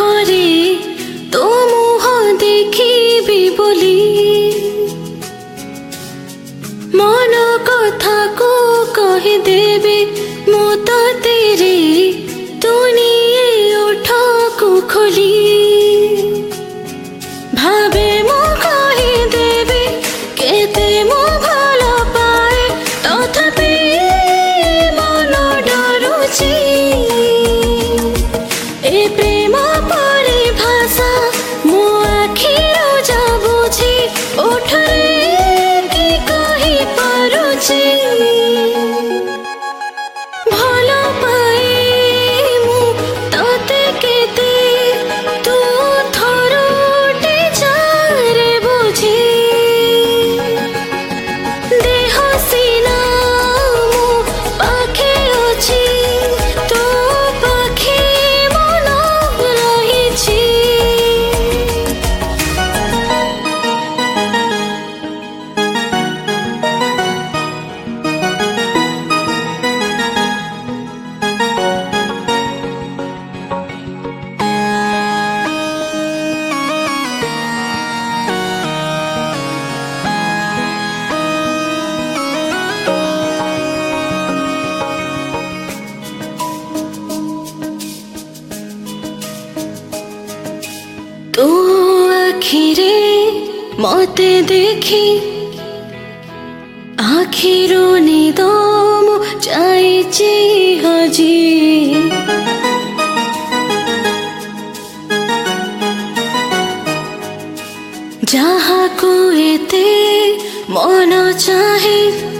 पाखरे तो मुह देखिबी बोली मन कथा को कही देबी मु तो तेरे तुनिए ओठ को खोली भावे मु कही देबी केते मु भल पाए तथापि मन डरुची ए प्रेम परिभाषा मो आखिर जाबुझी ओठरे कि कही पारुची भल पाए मु तते केते तू थरुटे चारे बुझी देह सीना मु पाखे अछि तो पाखे मन रहिछि तो आखिरे मते देखी आखिरो निदम जाइछि हजी जहाँ को एते मन चाहे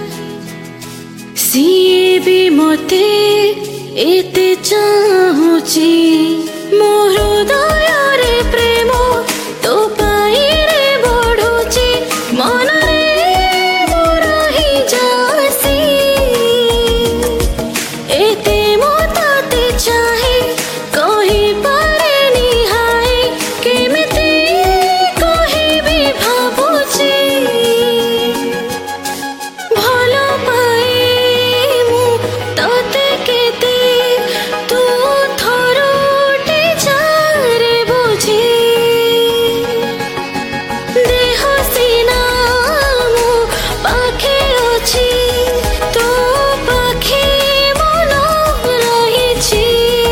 सिए भी मते एते चाहुची मो हृदय रे प्रेम तो पाई रे बढ़ुची मन रे मोर ही जासी एते मो ताते चाहे कही पारे निहाय केमिति कहिबी भाबुची भल पाए मु तते केते तू थरुटे चारे बुझी देह सीना मु पाखे अछि तो पाखे मन रहिछि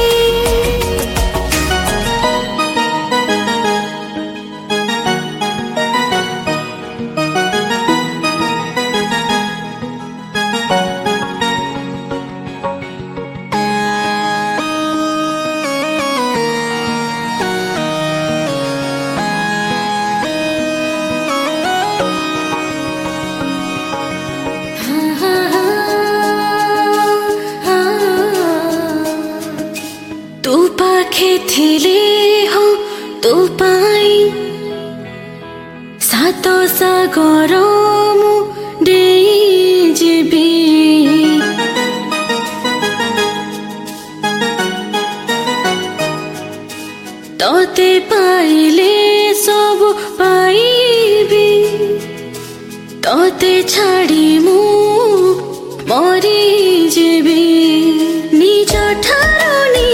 तू पाखे थिले हो तू पाई सात सागर मु डेई जेबी तते पाइले सब पाइबी तते छाड़ी मु मरी जेबी निज ठारो